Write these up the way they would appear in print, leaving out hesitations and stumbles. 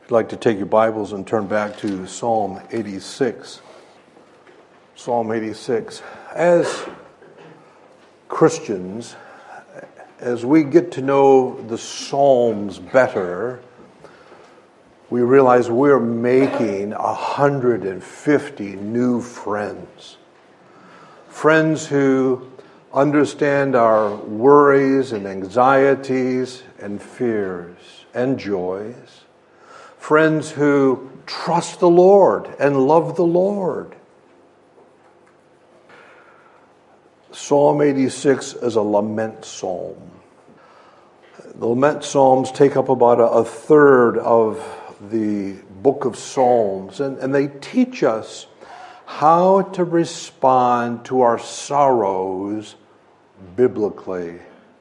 If you'd like to take your Bibles and turn back to Psalm 86. Psalm 86. As Christians, as we get to know the Psalms better, we realize we're making 150 new friends. Friends who understand our worries and anxieties and fears and joys. Friends who trust the Lord and love the Lord. Psalm 86 is a lament psalm. The lament psalms take up about a third of the book of Psalms, and they teach us how to respond to our sorrows biblically.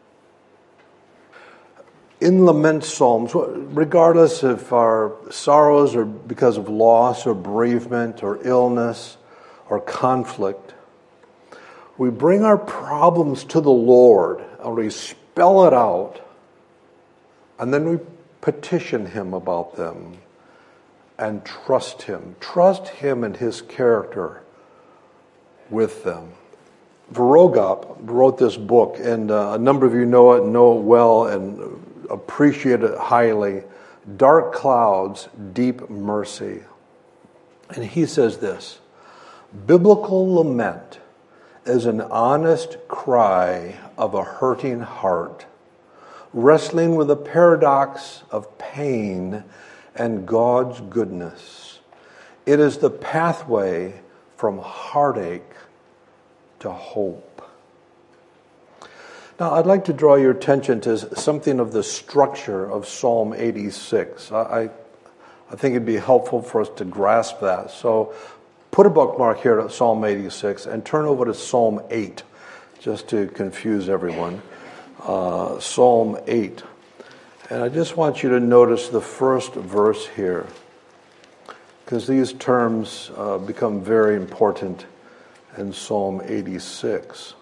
In lament psalms, regardless if our sorrows are because of loss or bereavement or illness or conflict, we bring our problems to the Lord and we spell it out, and then we petition Him about them and trust Him. Trust Him and His character with them. Vorogup wrote this book, and a number of you know it well, and appreciate it highly. Dark Clouds, Deep Mercy. And he says this: biblical lament is an honest cry of a hurting heart, wrestling with the paradox of pain and God's goodness. It is the pathway from heartache to hope. Now, I'd like to draw your attention to something of the structure of Psalm 86. I think it'd be helpful for us to grasp that. So put a bookmark here at Psalm 86 and turn over to Psalm 8, just to confuse everyone. Psalm 8. And I just want you to notice the first verse here, because these terms become very important in Psalm 86.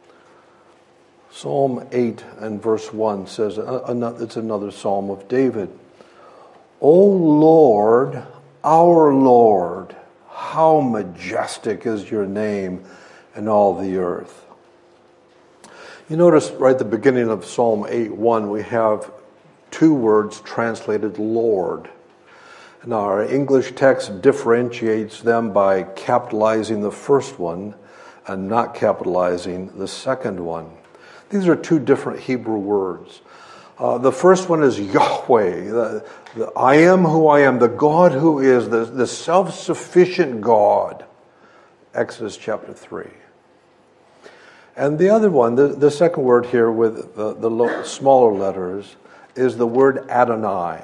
Psalm 8 and verse 1 says, it's another Psalm of David. O Lord, our Lord, how majestic is your name in all the earth. You notice right at the beginning of Psalm 8:1, we have two words translated Lord. Now, our English text differentiates them by capitalizing the first one and not capitalizing the second one. These are two different Hebrew words. The first one is Yahweh, the I am who I am, the God who is, the self-sufficient God. Exodus chapter 3. And the other one, the second word here with the smaller letters, is the word Adonai.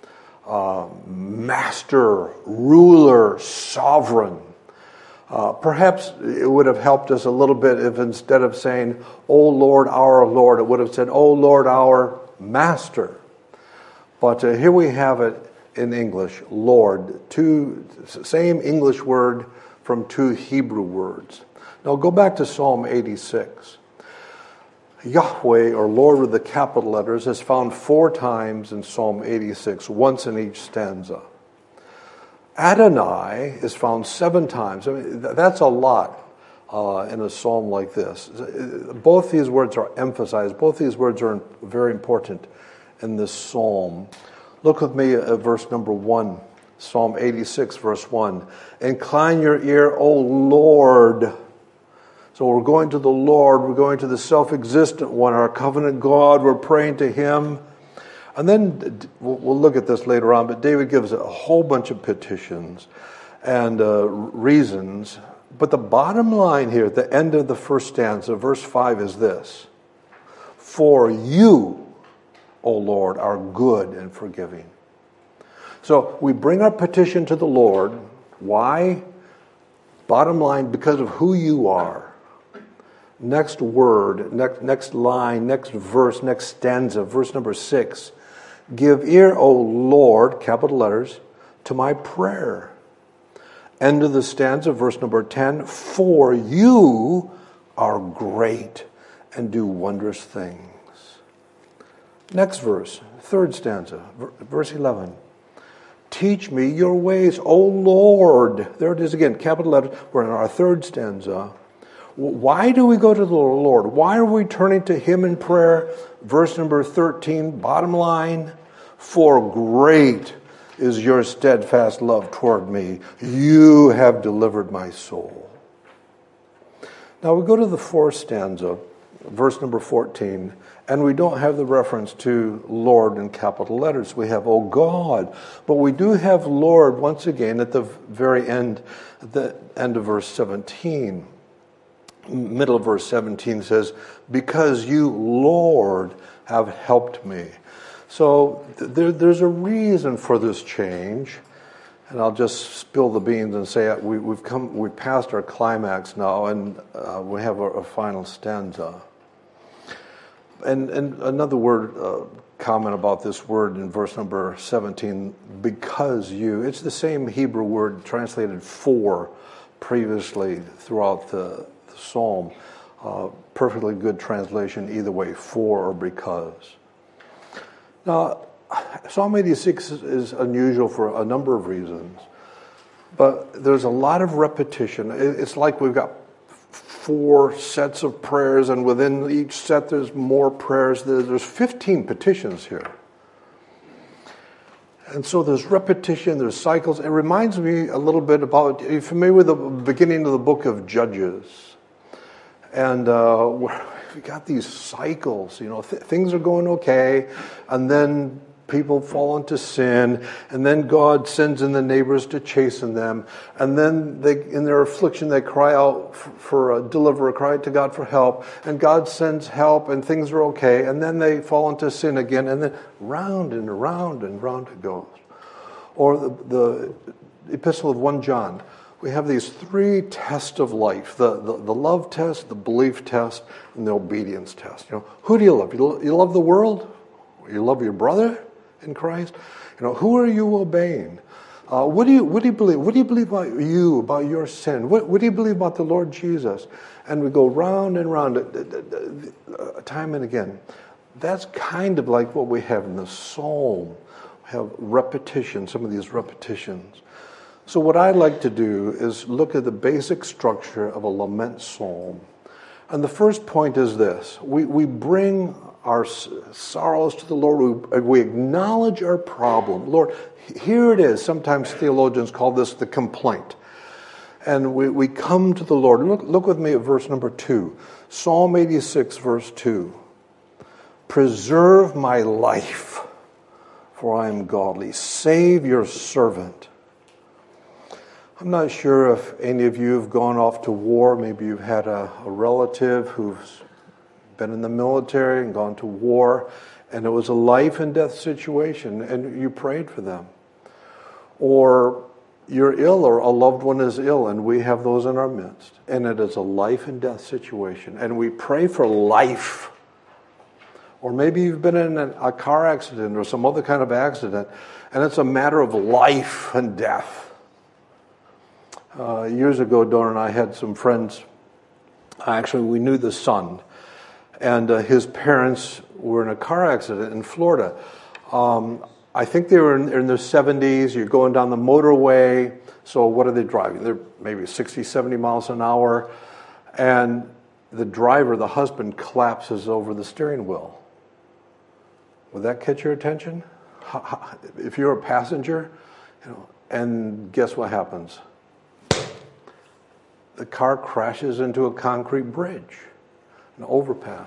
Master, ruler, sovereign. Perhaps it would have helped us a little bit if instead of saying, O Lord, our Lord, it would have said, O Lord, our Master. But here we have it in English, Lord, same English word from two Hebrew words. Now go back to Psalm 86. Yahweh, or Lord with the capital letters, is found 4 times in Psalm 86, once in each stanza. Adonai is found 7 times. I mean, that's a lot in a psalm like this. Both these words are emphasized. Both these words are very important in this psalm. Look with me at verse number 1, Psalm 86, verse 1. Incline your ear, O Lord. So we're going to the Lord. We're going to the self-existent one, our covenant God. We're praying to Him. And then we'll look at this later on, but David gives a whole bunch of petitions and reasons. But the bottom line here at the end of the first stanza, verse 5, is this: for you, O Lord, are good and forgiving. So we bring our petition to the Lord. Why? Bottom line, because of who you are. Next word, next line, next verse, next stanza, verse number 6. Give ear, O Lord, capital letters, to my prayer. End of the stanza, verse number 10. For you are great and do wondrous things. Next verse, third stanza, verse 11. teach me your ways, O Lord. There it is again, capital letters. We're in our third stanza. Why do we go to the Lord? Why are we turning to Him in prayer? Verse number 13, bottom line. For great is your steadfast love toward me. You have delivered my soul. Now we go to the fourth stanza, verse number 14, and we don't have the reference to Lord in capital letters. We have, O God. But we do have Lord once again at the very end, at the end of verse 17. Middle of verse 17 says, because you, Lord, have helped me. So there's a reason for this change, and I'll just spill the beans and say we've passed our climax now, and we have a final stanza. And another word, comment about this word in verse number 17, because you. It's the same Hebrew word translated for previously throughout the psalm. Perfectly good translation either way, for or because. Now, Psalm 86 is unusual for a number of reasons, but there's a lot of repetition. It's like we've got 4 sets of prayers, and within each set there's more prayers. There's 15 petitions here. And so there's repetition, there's cycles. It reminds me a little bit about, are you familiar with the beginning of the book of Judges? And we got these cycles, things are going okay, and then people fall into sin, and then God sends in the neighbors to chasten them, and then in their affliction they cry out for a deliverer, cry to God for help, and God sends help, and things are okay, and then they fall into sin again, and then round and round and round it goes. Or the epistle of 1 John. We have these 3 tests of life, the love test, the belief test, and the obedience test. Who do you love? You love the world? You love your brother in Christ? Who are you obeying? What do you believe? What do you believe about you, about your sin? What do you believe about the Lord Jesus? And we go round and round, time and again. That's kind of like what we have in the psalm. We have repetition, some of these repetitions. So what I'd like to do is look at the basic structure of a lament psalm. And the first point is this. We bring our sorrows to the Lord. We acknowledge our problem. Lord, here it is. Sometimes theologians call this the complaint. And we come to the Lord. Look with me at verse number 2. Psalm 86, verse 2. Preserve my life, for I am godly. Save your servant. I'm not sure if any of you have gone off to war. Maybe you've had a relative who's been in the military and gone to war, and it was a life and death situation, and you prayed for them. Or you're ill, or a loved one is ill, and we have those in our midst, and it is a life and death situation, and we pray for life. Or maybe you've been in a car accident or some other kind of accident, and it's a matter of life and death. Years ago, Donna and I had some friends. Actually, we knew the son, and his parents were in a car accident in Florida. I think they were in their 70s. You're going down the motorway. So what are they driving? They're maybe 60, 70 miles an hour. And the driver, the husband, collapses over the steering wheel. Would that catch your attention? If you're a passenger, and guess what happens? The car crashes into a concrete bridge, an overpass.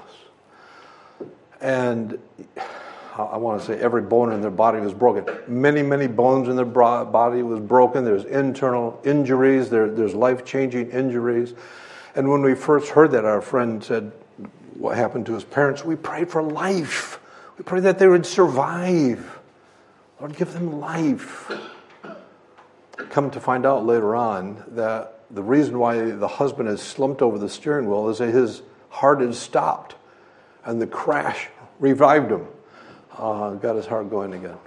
And I want to say every bone in their body was broken. Many, many bones in their body was broken. There's internal injuries. There's life-changing injuries. And when we first heard that, our friend said what happened to his parents. We prayed for life. We prayed that they would survive. Lord, give them life. Come to find out later on that the reason why the husband has slumped over the steering wheel is that his heart had stopped, and the crash revived him, got his heart going again.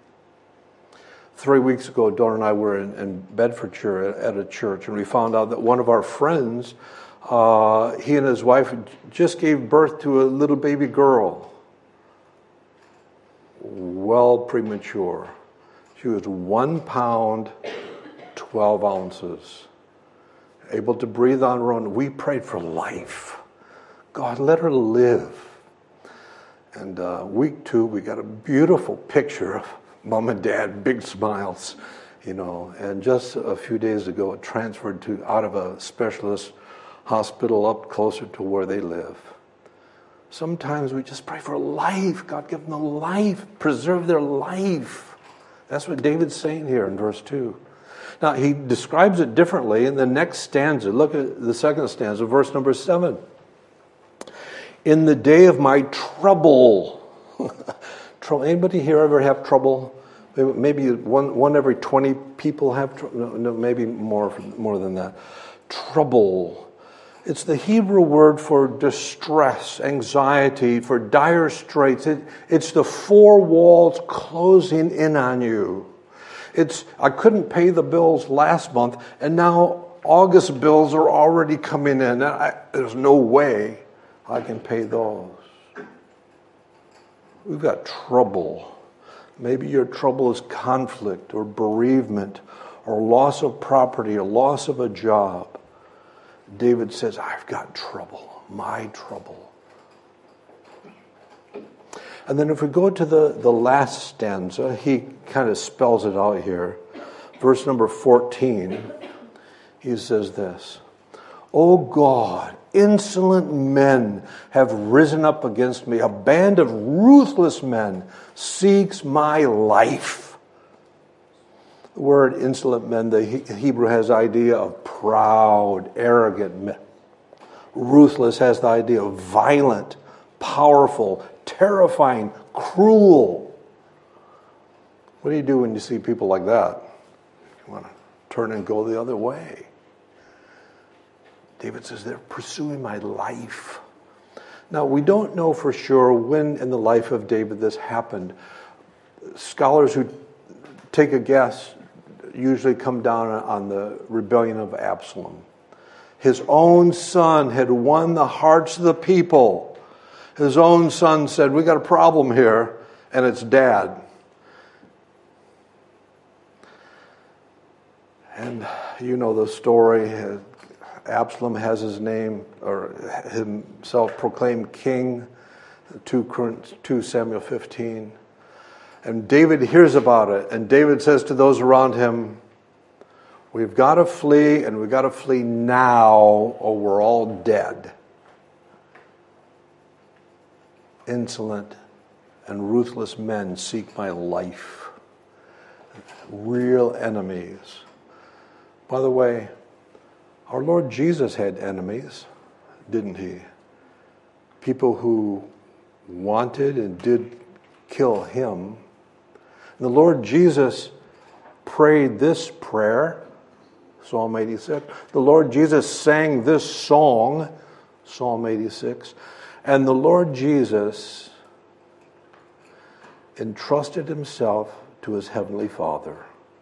3 weeks ago, Donna and I were in Bedfordshire at a church, and we found out that one of our friends, he and his wife just gave birth to a little baby girl. Well, premature. She was 1 pound, 12 ounces. Able to breathe on her own. We prayed for life. God, let her live. And week 2, we got a beautiful picture of Mom and Dad, big smiles, And just a few days ago, it transferred out of a specialist hospital up closer to where they live. Sometimes we just pray for life. God, give them the life. Preserve their life. That's what David's saying here in verse 2. Now, he describes it differently in the next stanza. Look at the second stanza, verse number 7. In the day of my trouble. Trouble. Anybody here ever have trouble? Maybe one every 20 people have trouble. No, maybe more than that. Trouble. It's the Hebrew word for distress, anxiety, for dire straits. It's the 4 walls closing in on you. I couldn't pay the bills last month, and now August bills are already coming in. There's no way I can pay those. We've got trouble. Maybe your trouble is conflict or bereavement or loss of property or loss of a job. David says, I've got trouble, my trouble. And then if we go to the last stanza, he kind of spells it out here. Verse number 14, he says this, O God, insolent men have risen up against me. A band of ruthless men seeks my life. The word insolent men, the Hebrew has the idea of proud, arrogant men. Ruthless has the idea of violent, powerful, terrifying, cruel. What do you do when you see people like that? You want to turn and go the other way. David says, they're pursuing my life. Now, we don't know for sure when in the life of David this happened. Scholars who take a guess usually come down on the rebellion of Absalom. His own son had won the hearts of the people. His own son said, we got a problem here, and it's Dad. And you know the story. Absalom has his name, or himself proclaimed king, 2 Samuel 15. And David hears about it, and David says to those around him, we've got to flee, and we've got to flee now, or we're all dead. Insolent and ruthless men seek my life. Real enemies. By the way, our Lord Jesus had enemies, didn't he? People who wanted and did kill him. And the Lord Jesus prayed this prayer, Psalm 86. The Lord Jesus sang this song, Psalm 86. And the Lord Jesus entrusted himself to his heavenly Father.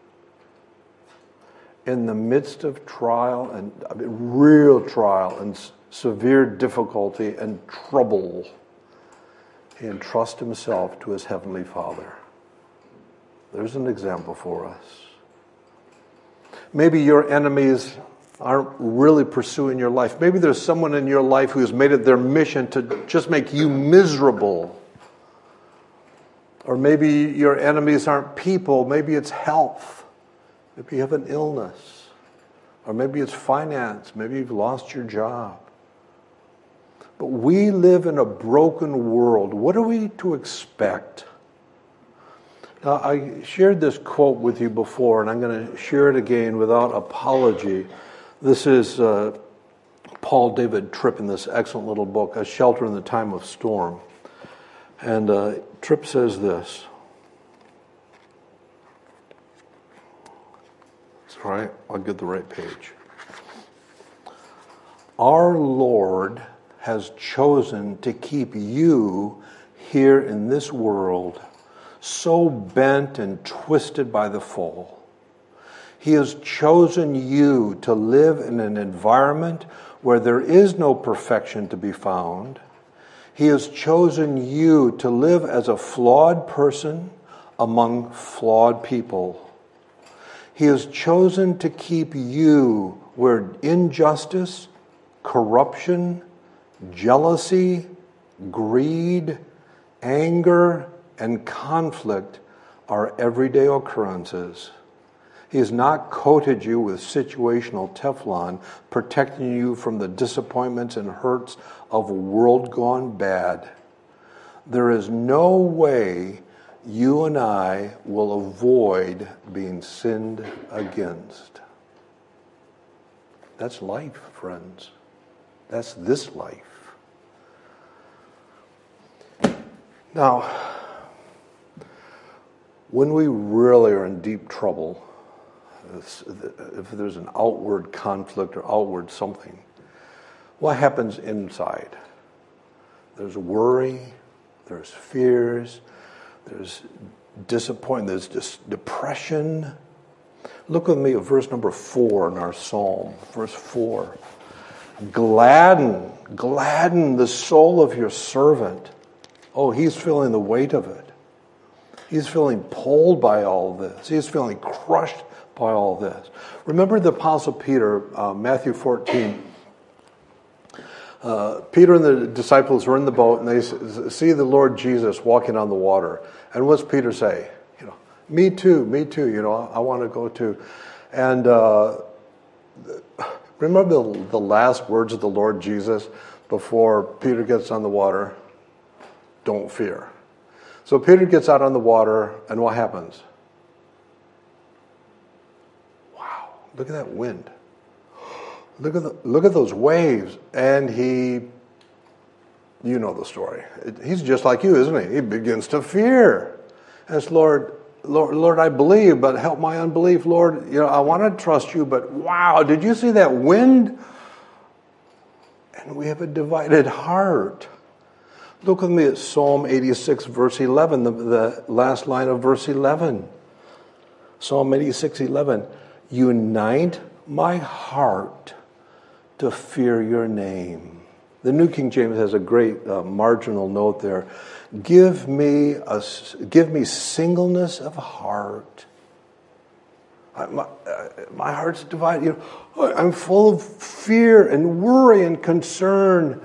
In the midst of trial, and real trial and severe difficulty and trouble, he entrusts himself to his heavenly Father. There's an example for us. Maybe your enemies aren't really pursuing your life. Maybe there's someone in your life who has made it their mission to just make you miserable. Or maybe your enemies aren't people. Maybe it's health. Maybe you have an illness. Or maybe it's finance. Maybe you've lost your job. But we live in a broken world. What are we to expect? Now, I shared this quote with you before, and I'm going to share it again without apology. This is Paul David Tripp in this excellent little book, A Shelter in the Time of Storm. And Tripp says this. It's all right, I'll get the right page. Our Lord has chosen to keep you here in this world so bent and twisted by the fall. He has chosen you to live in an environment where there is no perfection to be found. He has chosen you to live as a flawed person, among flawed people. He has chosen to keep you where injustice, corruption, jealousy, greed, anger, and conflict are everyday occurrences. He has not coated you with situational Teflon, protecting you from the disappointments and hurts of a world gone bad. There is no way you and I will avoid being sinned against. That's life, friends. That's this life. Now, when we really are in deep trouble, if there's an outward conflict or outward something, what happens inside? There's worry, there's fears, there's disappointment, there's just depression. Look with me at verse number 4 in our psalm, verse 4. Gladden the soul of your servant. Oh, he's feeling the weight of it. He's feeling pulled by all this. He's feeling crushed by all this. Remember the Apostle Peter, Matthew 14. Peter and the disciples are in the boat, and they see the Lord Jesus walking on the water. And what's Peter say? Me too. I want to go too. And remember the last words of the Lord Jesus before Peter gets on the water? Don't fear. So Peter gets out on the water, and what happens? Wow, look at that wind. Look at those waves. And you know the story. He's just like you, isn't he? He begins to fear. And it's, Lord, I believe, but help my unbelief. Lord, I want to trust you, but wow, did you see that wind? And we have a divided heart. Look with me at Psalm 86, verse 11, the last line of verse 11. Psalm 86, 11. Unite my heart to fear your name. The New King James has a great marginal note there. Give me singleness of heart. My heart's divided. I'm full of fear and worry and concern.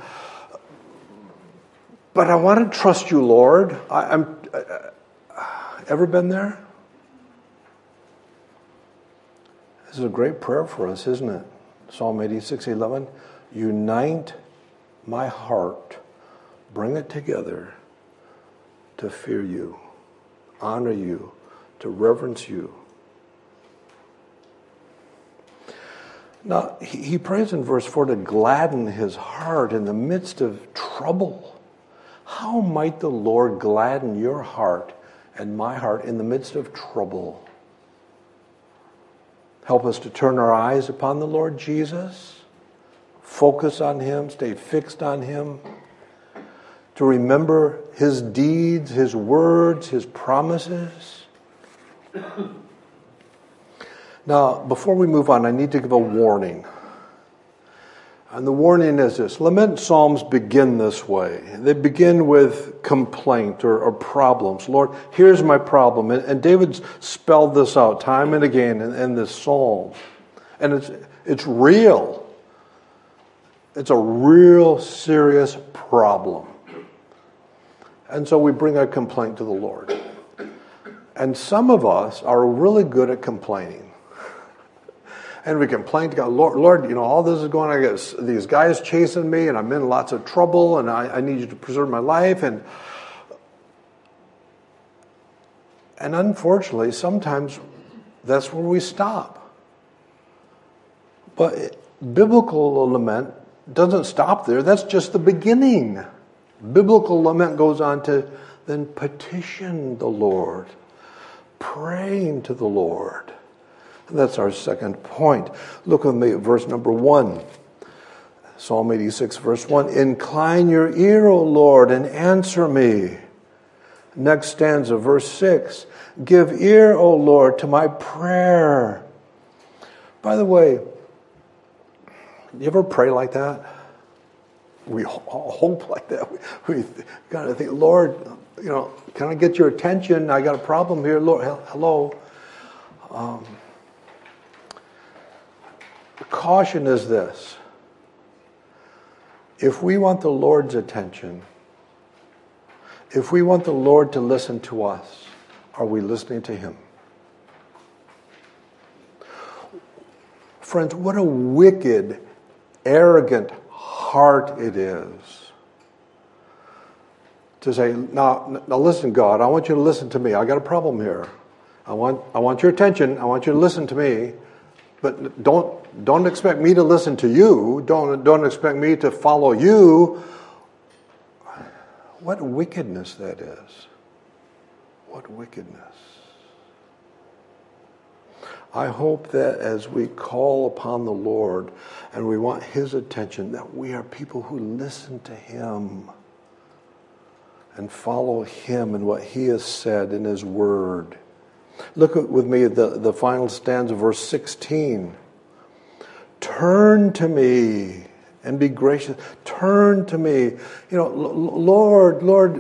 But I want to trust you, Lord. Ever been there? This is a great prayer for us, isn't it? Psalm 86:11. Unite my heart. Bring it together to fear you, honor you, to reverence you. Now, he prays in verse 4 to gladden his heart in the midst of trouble. How might the Lord gladden your heart and my heart in the midst of trouble? Help us to turn our eyes upon the Lord Jesus, focus on him, stay fixed on him, to remember his deeds, his words, his promises. Now, before we move on, I need to give a warning. And the warning is this. Lament psalms begin this way. They begin with complaint or problems. Lord, here's my problem. And David's spelled this out time and again in this psalm. And it's real. It's a real serious problem. And so we bring a complaint to the Lord. And some of us are really good at complaining. And we complain to God, Lord, all this is going on. I got these guys chasing me, and I'm in lots of trouble, and I need you to preserve my life. And unfortunately, sometimes that's where we stop. But biblical lament doesn't stop there. That's just the beginning. Biblical lament goes on to then petition the Lord, praying to the Lord. That's our second point. Look with me at verse number 1. Psalm 86, verse 1. Incline your ear, O Lord, and answer me. Next stanza, verse 6. Give ear, O Lord, to my prayer. By the way, you ever pray like that? we hope like that. We kind of think, Lord, can I get your attention? I got a problem here. Lord, hello. The caution is this. If we want the Lord's attention, if we want the Lord to listen to us, are we listening to Him? Friends, what a wicked, arrogant heart it is to say, now listen, God, I want you to listen to me. I got a problem here. I want your attention. I want you to listen to me. But don't expect me to listen to you. Don't expect me to follow you. What wickedness that is. What wickedness. I hope that as we call upon the Lord and we want His attention, that we are people who listen to Him and follow Him and what He has said in His Word. Look with me at the final stanza, verse 16. Turn to me and be gracious. Turn to me. Lord,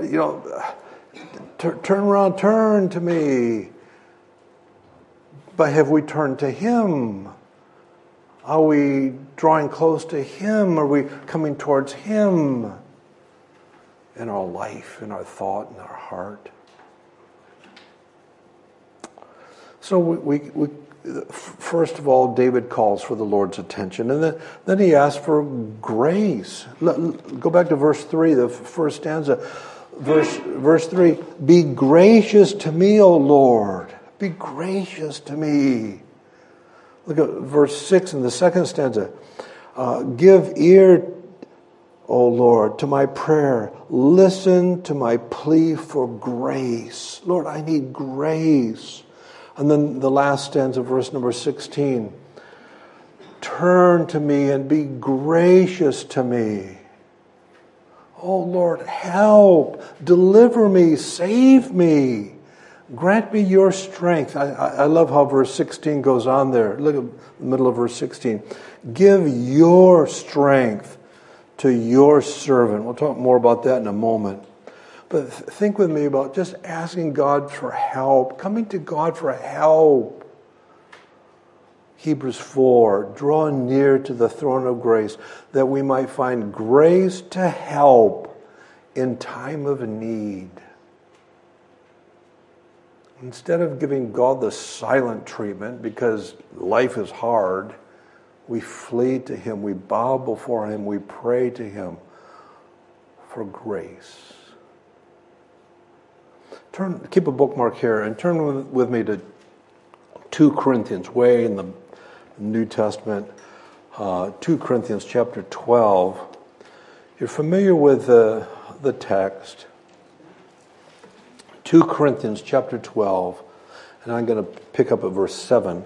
turn around, turn to me. But have we turned to Him? Are we drawing close to Him? Are we coming towards Him in our life, in our thought, in our heart? So we first of all, David calls for the Lord's attention, and then he asks for grace. Go back to verse 3, the first stanza. Verse 3, be gracious to me, O Lord. Be gracious to me. Look at verse 6 in the second stanza. Give ear, O Lord, to my prayer. Listen to my plea for grace. Lord, I need grace. And then the last stanza, verse number 16. Turn to me and be gracious to me. Oh Lord, help. Deliver me. Save me. Grant me your strength. I love how verse 16 goes on there. Look at the middle of verse 16. Give your strength to your servant. We'll talk more about that in a moment. But think with me about just asking God for help, coming to God for help. Hebrews 4, draw near to the throne of grace that we might find grace to help in time of need. Instead of giving God the silent treatment because life is hard, we flee to Him, we bow before Him, we pray to Him for grace. Keep a bookmark here and turn with me to 2 Corinthians, way in the New Testament, 2 Corinthians chapter 12. You're familiar with the text. 2 Corinthians chapter 12, and I'm going to pick up at verse 7.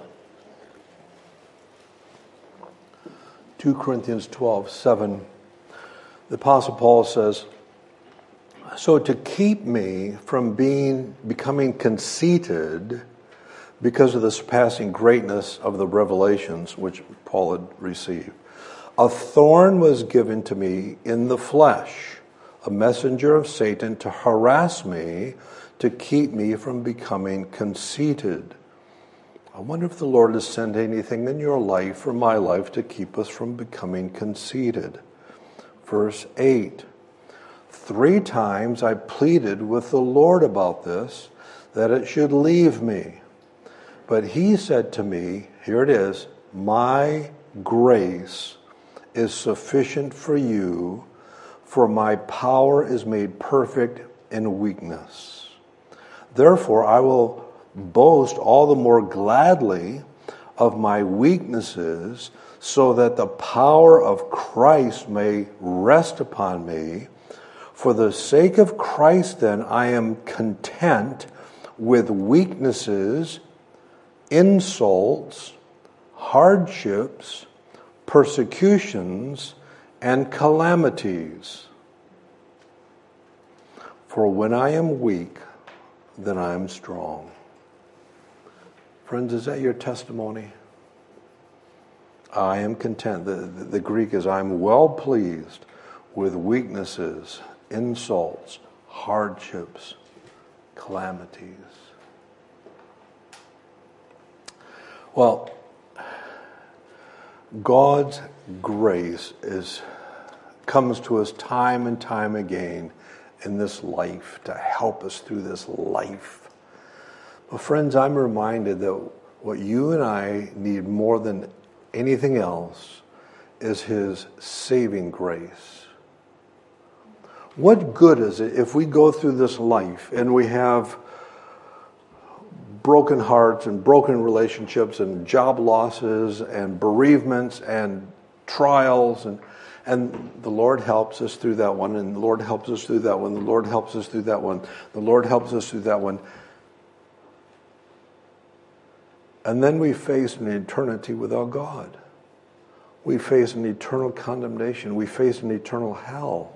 2 Corinthians 12, 7. The Apostle Paul says, so to keep me from becoming conceited because of the surpassing greatness of the revelations which Paul had received, a thorn was given to me in the flesh, a messenger of Satan to harass me, to keep me from becoming conceited. I wonder if the Lord has sent anything in your life or my life to keep us from becoming conceited. Verse 8. 3 times I pleaded with the Lord about this, that it should leave me. But He said to me, here it is, my grace is sufficient for you, for my power is made perfect in weakness. Therefore, I will boast all the more gladly of my weaknesses, so that the power of Christ may rest upon me. For the sake of Christ, then, I am content with weaknesses, insults, hardships, persecutions, and calamities. For when I am weak, then I am strong. Friends, is that your testimony? I am content. The Greek is, I am well pleased with weaknesses, insults, hardships, calamities. Well, God's grace comes to us time and time again in this life to help us through this life. But friends, I'm reminded that what you and I need more than anything else is His saving grace. What good is it if we go through this life and we have broken hearts and broken relationships and job losses and bereavements and trials and the Lord helps us through that one, and the Lord helps us through that one, the Lord helps us through that one, the Lord helps us through that one. And then we face an eternity without God. We face an eternal condemnation. We face an eternal hell.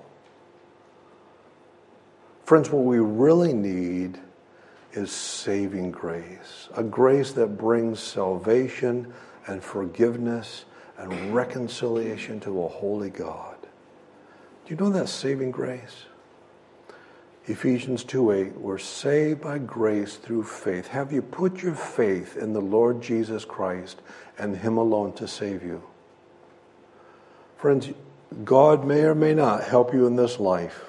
Friends, what we really need is saving grace. A grace that brings salvation and forgiveness and reconciliation to a holy God. Do you know that saving grace? Ephesians 2:8, we're saved by grace through faith. Have you put your faith in the Lord Jesus Christ and Him alone to save you? Friends, God may or may not help you in this life.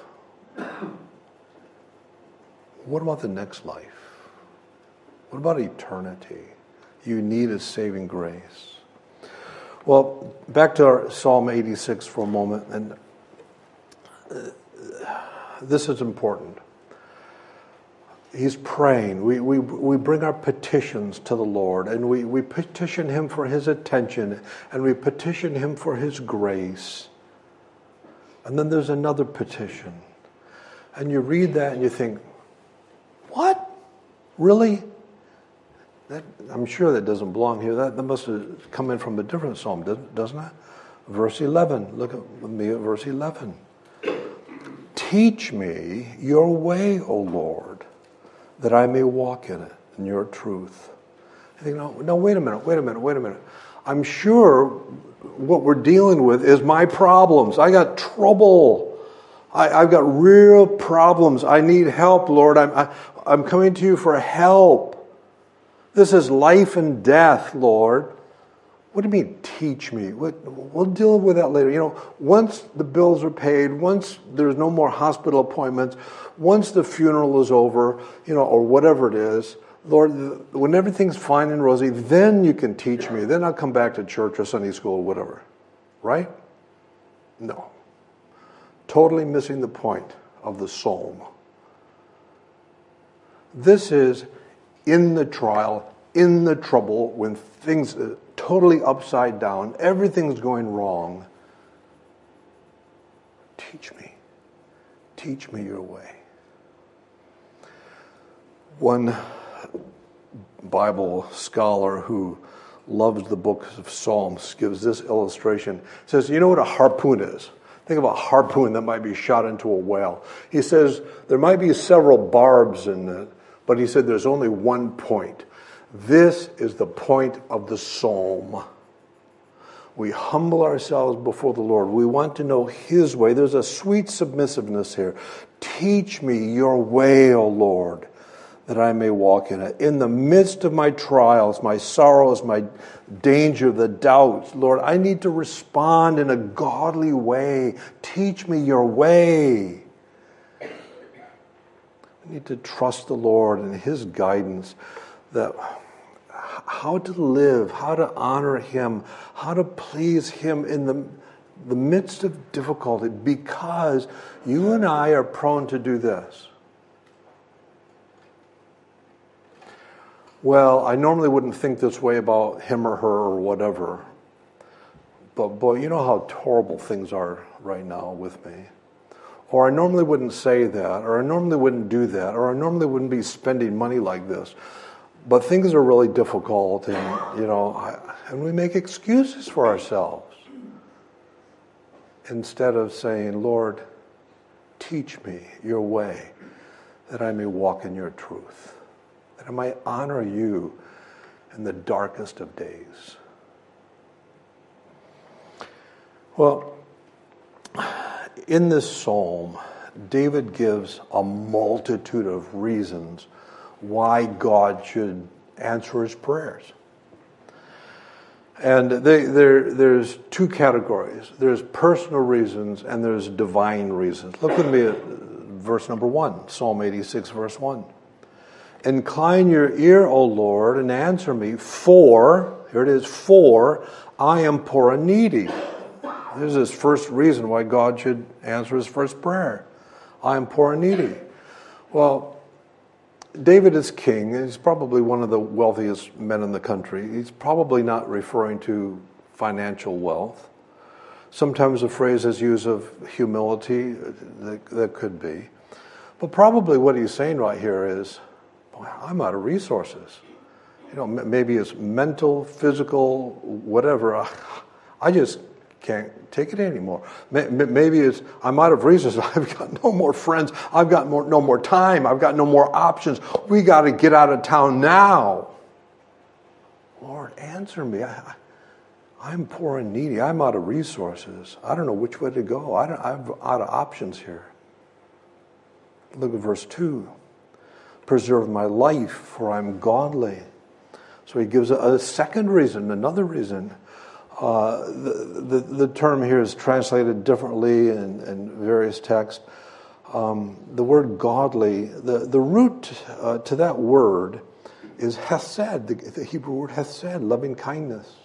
What about the next life? What about eternity? You need a saving grace. Well, back to our Psalm 86 for a moment, and this is important. He's praying. We bring our petitions to the Lord, and we petition Him for His attention, and we petition Him for His grace. And then there's another petition. And you read that and you think, what? Really? I'm sure that doesn't belong here. That must have come in from a different psalm, doesn't it? Verse 11. Look at me at verse 11. Teach me your way, O Lord, that I may walk in it, in your truth. I think, no, wait a minute. I'm sure what we're dealing with is my problems. I got trouble. I've got real problems. I need help, Lord. I'm coming to you for help. This is life and death, Lord. What do you mean, teach me? We'll deal with that later. Once the bills are paid, once there's no more hospital appointments, once the funeral is over, or whatever it is, Lord, when everything's fine and rosy, then you can teach me. Then I'll come back to church or Sunday school or whatever. Right? No. Totally missing the point of the psalm. This is in the trial, in the trouble, when things are totally upside down, everything's going wrong. Teach me your way. One Bible scholar who loves the book of Psalms gives this illustration. He says, you know what a harpoon is? Think of a harpoon that might be shot into a whale. He says there might be several barbs in it, but he said there's only one point. This is the point of the psalm. We humble ourselves before the Lord. We want to know His way. There's a sweet submissiveness here. Teach me your way, O Lord, that I may walk in it. In the midst of my trials, my sorrows, my danger, the doubts, Lord, I need to respond in a godly way. Teach me your way. I need to trust the Lord and His guidance, that how to live, how to honor Him, how to please Him in the midst of difficulty, because you and I are prone to do this. Well, I normally wouldn't think this way about him or her or whatever, but boy, you know how horrible things are right now with me. Or I normally wouldn't say that, or I normally wouldn't do that, or I normally wouldn't be spending money like this. But things are really difficult, and we make excuses for ourselves instead of saying, Lord, teach me your way, that I may walk in your truth, that I might honor you in the darkest of days. Well, In this psalm, David gives a multitude of reasons why God should answer his prayers. And there's two categories. There's personal reasons and there's divine reasons. Look with me at verse number 1, Psalm 86, verse 1. Incline your ear, O Lord, and answer me, for, here it is, for I am poor and needy. This is his first reason why God should answer his first prayer. I am poor and needy. Well, David is king. He's probably one of the wealthiest men in the country. He's probably not referring to financial wealth. Sometimes the phrase is used of humility. That could be. But probably what he's saying right here is, boy, I'm out of resources. Maybe it's mental, physical, whatever. I just can't take it anymore. Maybe it's, I'm out of resources. I've got no more friends. I've got no more time. I've got no more options. We got to get out of town now. Lord, answer me. I'm poor and needy. I'm out of resources. I don't know which way to go. I'm out of options here. Look at verse 2. Preserve my life, for I'm godly. So he gives a second reason, another reason. The term here is translated differently in various texts. The word godly, the root to that word is hesed, the Hebrew word hesed, loving kindness.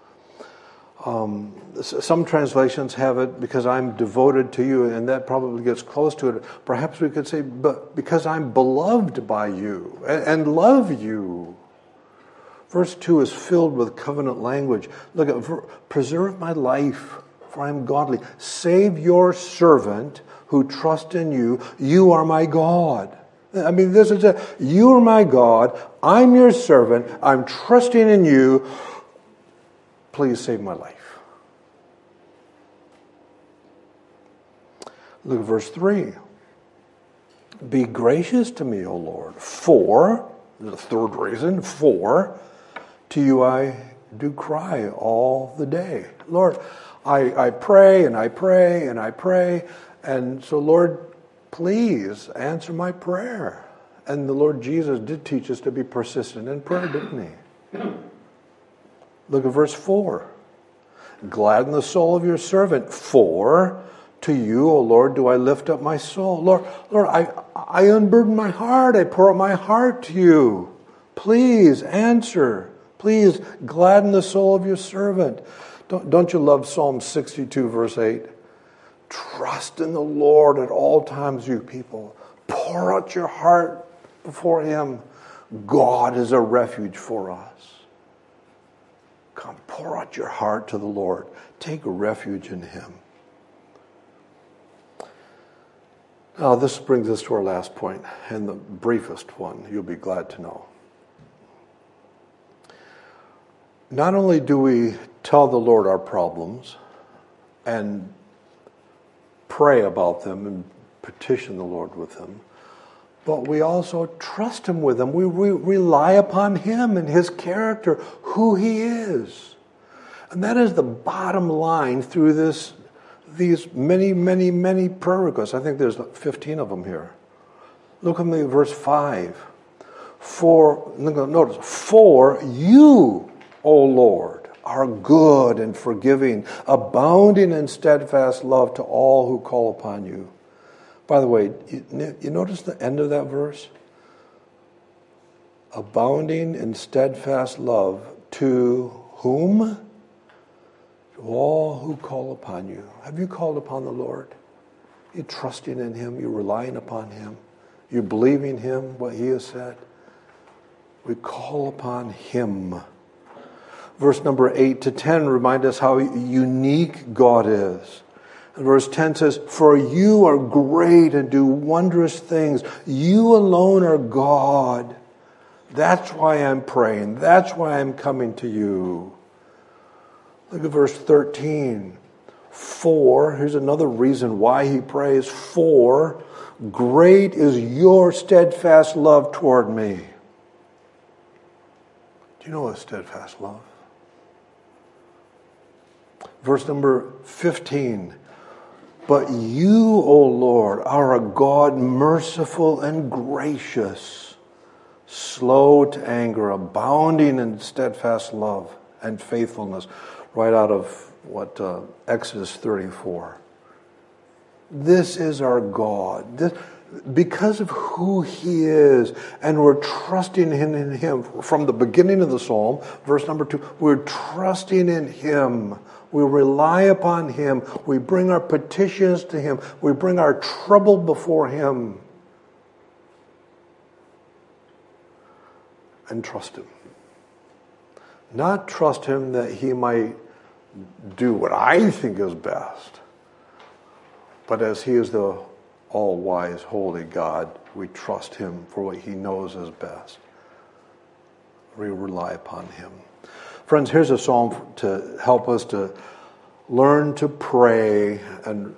Some translations have it because I'm devoted to you, and that probably gets close to it. Perhaps we could say, but because I'm beloved by you and love you. Verse 2 is filled with covenant language. Look at, preserve my life, for I am godly. Save your servant who trusts in you. You are my God. I mean, this is you are my God. I'm your servant. I'm trusting in you. Please save my life. Look at verse 3. Be gracious to me, O Lord, for, the third reason, for to you I do cry all the day. Lord, I pray and I pray and I pray. And so, Lord, please answer my prayer. And the Lord Jesus did teach us to be persistent in prayer, didn't he? Look at verse 4. Gladden the soul of your servant, for to you, O Lord, do I lift up my soul. Lord, I unburden my heart. I pour out my heart to you. Please answer. Please gladden the soul of your servant. Don't you love Psalm 62, verse 8? Trust in the Lord at all times, you people. Pour out your heart before him. God is a refuge for us. Come, pour out your heart to the Lord. Take refuge in him. Now, this brings us to our last point, and the briefest one, you'll be glad to know. Not only do we tell the Lord our problems and pray about them and petition the Lord with them, but we also trust him with them. We rely upon him and his character, who he is. And that is the bottom line through these many, many, many prayer requests. I think there's 15 of them here. Look at me, verse 5. Notice, for you, O Lord, are good and forgiving, abounding in steadfast love to all who call upon you. By the way, you notice the end of that verse? Abounding in steadfast love to whom? To all who call upon you. Have you called upon the Lord? You're trusting in him. You're relying upon him. You're believing him, what he has said. We call upon him. Verse number 8 to 10 remind us how unique God is. And verse 10 says, for you are great and do wondrous things. You alone are God. That's why I'm praying. That's why I'm coming to you. Look at verse 13. For, here's another reason why he prays. For, great is your steadfast love toward me. Do you know a steadfast love? Verse number 15. But you, O Lord, are a God merciful and gracious, slow to anger, abounding in steadfast love and faithfulness. Right out of Exodus 34. This is our God. Because of who He is, and we're trusting in Him. From the beginning of the Psalm, verse number 2, we're trusting in Him. We rely upon Him. We bring our petitions to Him. We bring our trouble before Him. And trust Him. Not trust Him that He might do what I think is best, but as He is the all-wise, holy God, we trust Him for what He knows is best. We rely upon Him. Friends, here's a psalm to help us to learn to pray and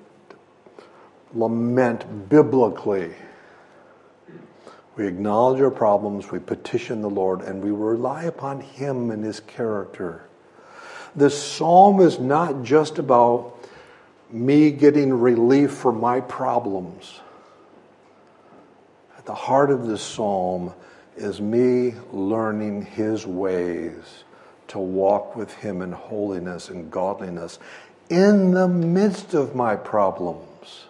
lament biblically. We acknowledge our problems, we petition the Lord, and we rely upon Him and His character. This psalm is not just about me getting relief from my problems. At the heart of this psalm is me learning His ways, to walk with Him in holiness and godliness in the midst of my problems.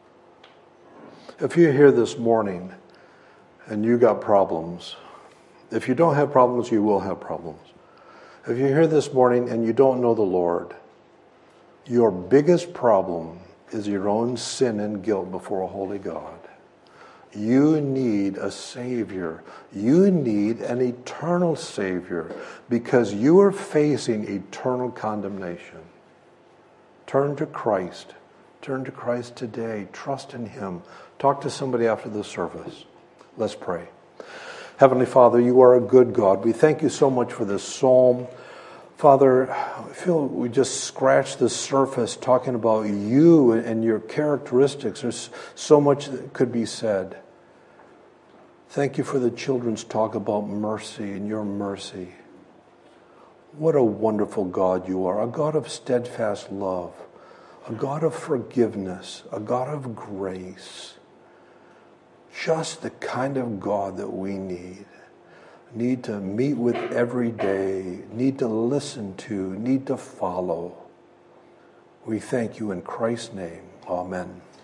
If you're here this morning and you got problems, if you don't have problems, you will have problems. If you're here this morning and you don't know the Lord, your biggest problem is your own sin and guilt before a holy God. You need a Savior. You need an eternal Savior because you are facing eternal condemnation. Turn to Christ. Turn to Christ today. Trust in Him. Talk to somebody after the service. Let's pray. Heavenly Father, You are a good God. We thank You so much for this psalm. Father, I feel we just scratched the surface talking about You and Your characteristics. There's so much that could be said. Thank You for the children's talk about mercy and Your mercy. What a wonderful God You are, a God of steadfast love, a God of forgiveness, a God of grace. Just the kind of God that we need to meet with every day, need to listen to, need to follow. We thank You in Christ's name. Amen.